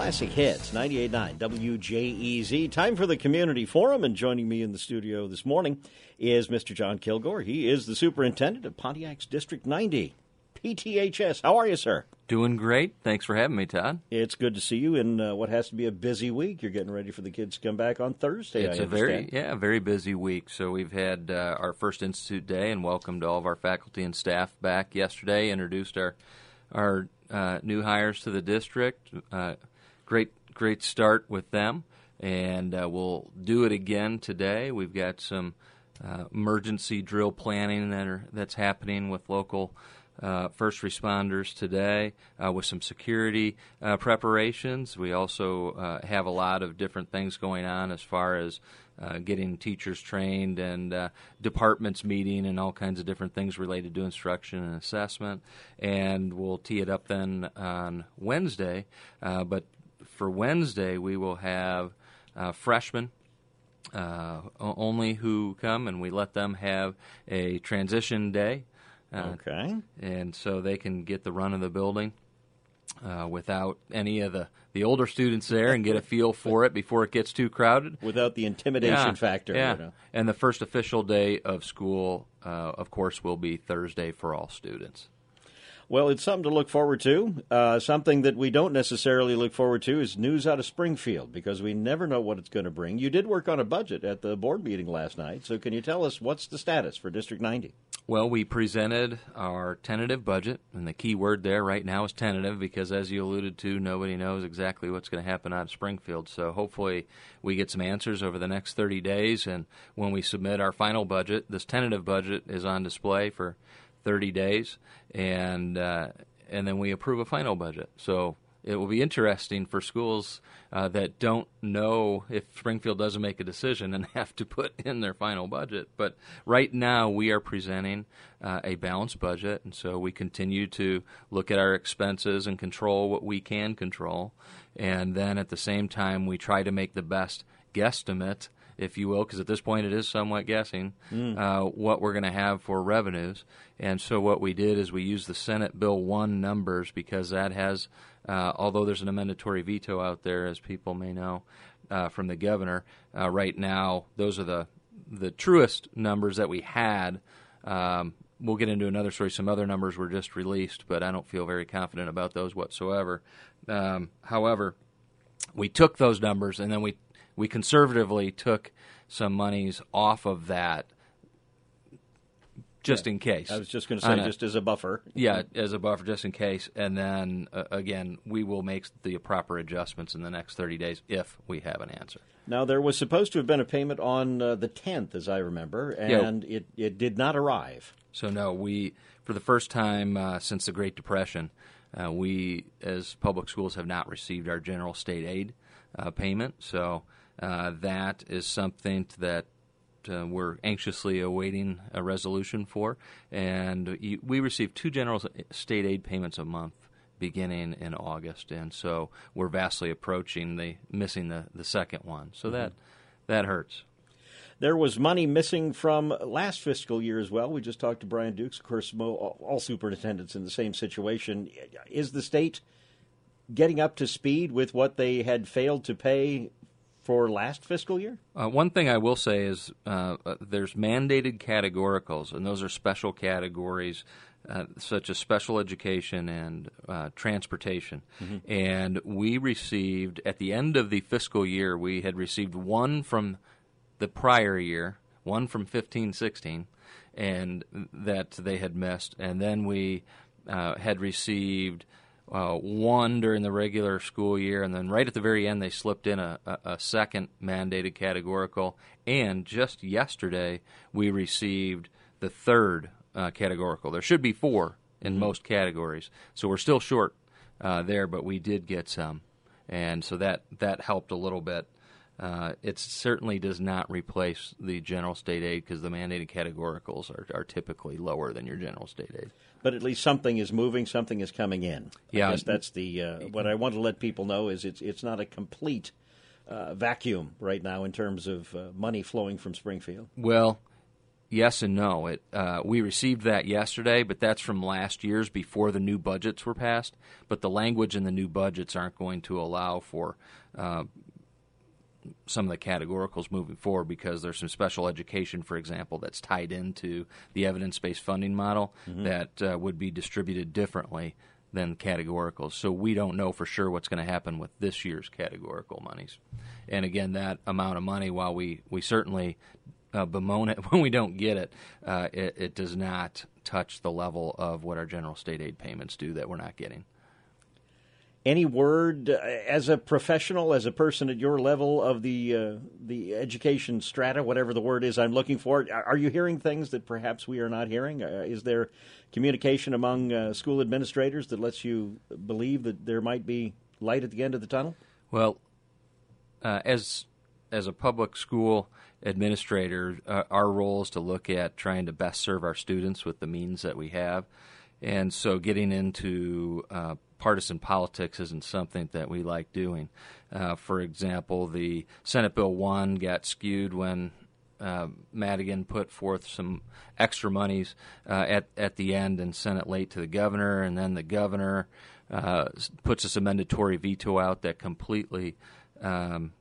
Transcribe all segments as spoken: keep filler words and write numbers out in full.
Classic Hits, ninety-eight point nine W J E Z. Time for the Community Forum, and joining me in the studio this morning is Mister John Kilgore. He is the superintendent of Pontiac's District ninety, P T H S. How are you, sir? Doing great. Thanks for having me, Todd. It's good to see you in uh, what has to be a busy week. You're getting ready for the kids to come back on Thursday, It's I a very, understand. yeah, very busy week. So we've had uh, our first Institute Day and welcomed all of our faculty and staff back yesterday, introduced our, our uh, new hires to the district. Uh, great, great start with them, and uh, we'll do it again today. We've got some uh, emergency drill planning that are, that's happening with local Uh, first responders today, uh, with some security uh, preparations. We also uh, have a lot of different things going on as far as uh, getting teachers trained and uh, departments meeting and all kinds of different things related to instruction and assessment. And we'll tee it up then on Wednesday. Uh, but for Wednesday, we will have uh, freshmen uh, only who come, and we let them have a transition day. Uh, okay. And so they can get the run of the building uh, without any of the, the older students there and get a feel for it before it gets too crowded. Without the intimidation yeah, factor. Yeah. You know. And the first official day of school, uh, of course, will be Thursday for all students. Well, it's something to look forward to. Uh, something that we don't necessarily look forward to is news out of Springfield, because we never know what it's going to bring. You did work on a budget at the board meeting last night, so can you tell us what's the status for District ninety? Well, we presented our tentative budget, and the key word there right now is tentative, because as you alluded to, nobody knows exactly what's going to happen out of Springfield. So hopefully we get some answers over the next thirty days, and when we submit our final budget, this tentative budget is on display for thirty days, and uh, and then we approve a final budget. So it will be interesting for schools uh, that don't know if Springfield doesn't make a decision and have to put in their final budget. But right now we are presenting uh, a balanced budget, and so we continue to look at our expenses and control what we can control. And then at the same time, we try to make the best guesstimate, if you will, because at this point it is somewhat guessing, mm. uh, what we're going to have for revenues. And so what we did is we used the Senate Bill one numbers, because that has, uh, although there's an amendatory veto out there, as people may know uh, from the governor, uh, right now those are the the truest numbers that we had. Um, we'll get into another story. Some other numbers were just released, but I don't feel very confident about those whatsoever. Um, however, we took those numbers, and then we We conservatively took some monies off of that just yeah. in case. I was just going to say, a, just as a buffer. Yeah, as a buffer, just in case. And then, uh, again, we will make the proper adjustments in the next thirty days if we have an answer. Now, there was supposed to have been a payment on uh, the tenth, as I remember, and yeah. it, it did not arrive. So, no, we, for the first time uh, since the Great Depression, uh, we, as public schools, have not received our general state aid uh, payment. So Uh, that is something that uh, we're anxiously awaiting a resolution for. And we receive two general state aid payments a month beginning in August. And so we're vastly approaching the missing the, the second one. So mm-hmm. that that hurts. There was money missing from last fiscal year as well. We just talked to Brian Dukes. Of course, all superintendents in the same situation. Is the state getting up to speed with what they had failed to pay for last fiscal year? Uh, one thing I will say is uh, uh, there's mandated categoricals, and those are special categories uh, such as special education and uh, transportation. Mm-hmm. And we received, at the end of the fiscal year, we had received one from the prior year, one from fifteen sixteen, and that they had missed. And then we uh, had received Uh, one during the regular school year, and then right at the very end they slipped in a, a, a second mandated categorical. And just yesterday we received the third uh, categorical. There should be four in mm-hmm. most categories, so we're still short uh, there, but we did get some, and so that, that helped a little bit. Uh, it certainly does not replace the general state aid, because the mandated categoricals are, are typically lower than your general state aid. But at least something is moving, something is coming in. Yeah. I guess that's the uh, what I want to let people know is it's it's not a complete uh, vacuum right now in terms of uh, money flowing from Springfield. Well, yes and no. It uh, we received that yesterday, but that's from last year's before the new budgets were passed. But the language in the new budgets aren't going to allow for uh, some of the categoricals moving forward, because there's some special education, for example, that's tied into the evidence-based funding model mm-hmm. that uh, would be distributed differently than categoricals. So we don't know for sure what's going to happen with this year's categorical monies. And again, that amount of money, while we, we certainly uh, bemoan it when we don't get it, uh, it, it does not touch the level of what our general state aid payments do that we're not getting. Any word, uh, as a professional, as a person at your level of the uh, the education strata, whatever the word is I'm looking for, are you hearing things that perhaps we are not hearing? Uh, is there communication among uh, school administrators that lets you believe that there might be light at the end of the tunnel? Well, uh, as as a public school administrator, uh, our role is to look at trying to best serve our students with the means that we have. And so getting into uh, partisan politics isn't something that we like doing. Uh, for example, the Senate Bill one got skewed when uh, Madigan put forth some extra monies uh, at, at the end and sent it late to the governor, and then the governor uh, puts a amendatory veto out that completely um,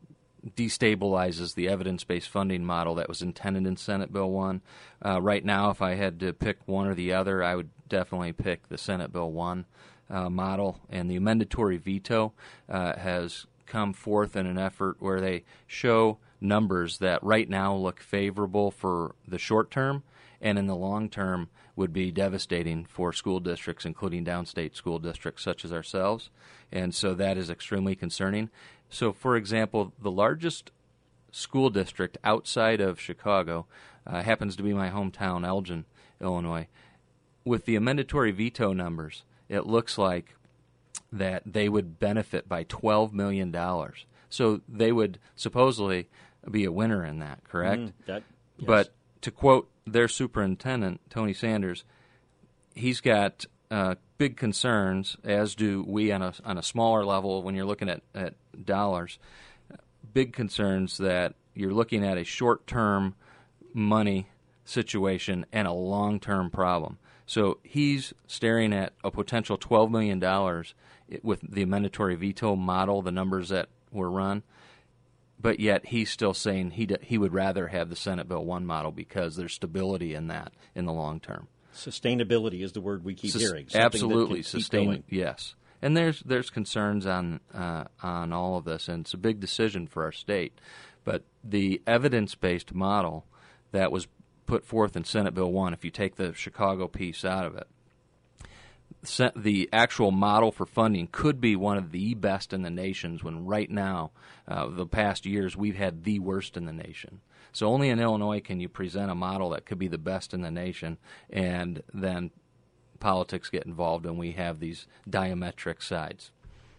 destabilizes the evidence-based funding model that was intended in Senate Bill one. Uh, right now, if I had to pick one or the other, I would definitely pick the Senate Bill one uh, model. And the amendatory veto uh, has come forth in an effort where they show numbers that right now look favorable for the short term, and in the long term would be devastating for school districts, including downstate school districts such as ourselves. And so that is extremely concerning. So, for example, the largest school district outside of Chicago uh, happens to be my hometown, Elgin, Illinois. With the amendatory veto numbers, it looks like that they would benefit by twelve million dollars. So they would supposedly be a winner in that, correct? Mm, that, yes. But to quote their superintendent, Tony Sanders, he's got uh, big concerns, as do we on a, on a smaller level when you're looking at, at dollars, big concerns that you're looking at a short-term money situation and a long-term problem. So he's staring at a potential twelve million dollars with the amendatory veto model, the numbers that were run, but yet he's still saying he d- he would rather have the Senate Bill one model because there's stability in that in the long term. Sustainability is the word we keep Sus- hearing. Absolutely, sustain. Yes, and there's there's concerns on uh, on all of this, and it's a big decision for our state. But the evidence-based model that was put forth in Senate Bill one, if you take the Chicago piece out of it, the actual model for funding could be one of the best in the nation, when right now, uh, the past years, we've had the worst in the nation. So only in Illinois can you present a model that could be the best in the nation, and then politics get involved and we have these diametric sides.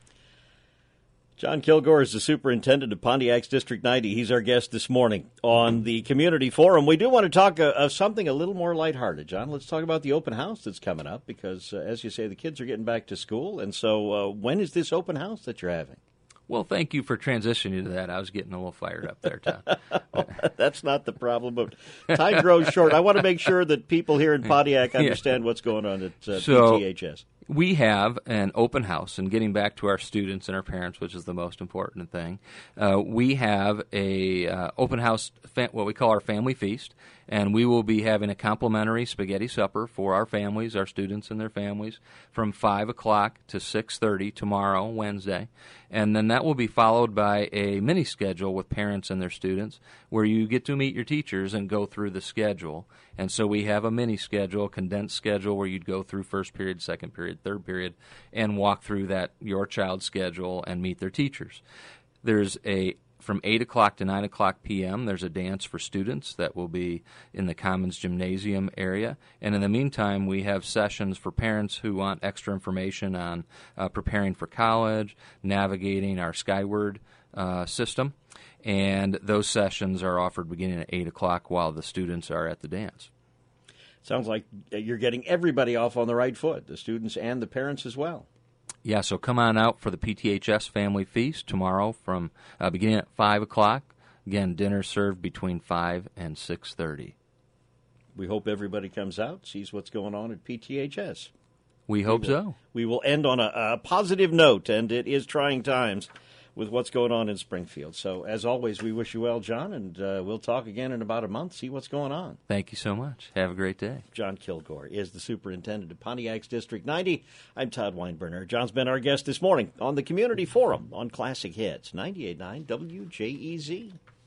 John Kilgore is the superintendent of Pontiac's District ninety. He's our guest this morning on the Community Forum. We do want to talk uh, of something a little more lighthearted, John. Let's talk about the open house that's coming up because, uh, as you say, the kids are getting back to school. And so uh, when is this open house that you're having? Well, thank you for transitioning to that. I was getting a little fired up there, Tom. That's not the problem, but time grows short. I want to make sure that people here in Pontiac understand yeah. what's going on at uh, so, P T H S. We have an open house, and getting back to our students and our parents, which is the most important thing, uh, we have a uh, open house, fa- what we call our family feast, and we will be having a complimentary spaghetti supper for our families, our students and their families, from five o'clock to six thirty tomorrow, Wednesday. And then that will be followed by a mini schedule with parents and their students where you get to meet your teachers and go through the schedule. And so we have a mini schedule, a condensed schedule where you'd go through first period, second period, third period, and walk through that your child's schedule and meet their teachers. There's a From eight o'clock to nine o'clock p.m., there's a dance for students that will be in the Commons Gymnasium area. And in the meantime, we have sessions for parents who want extra information on uh, preparing for college, navigating our Skyward uh, system. And those sessions are offered beginning at eight o'clock while the students are at the dance. Sounds like you're getting everybody off on the right foot, the students and the parents as well. Yeah, so come on out for the P T H S Family Feast tomorrow from uh, beginning at five o'clock. Again, dinner served between five and six thirty. We hope everybody comes out, sees what's going on at P T H S. We hope we will, so. We will end on a, a positive note, and it is trying times with what's going on in Springfield. So, as always, we wish you well, John, and uh, we'll talk again in about a month, see what's going on. Thank you so much. Have a great day. John Kilgore is the superintendent of Pontiac's District ninety. I'm Todd Weinberner. John's been our guest this morning on the Community Forum on Classic Hits, ninety-eight point nine W J E Z.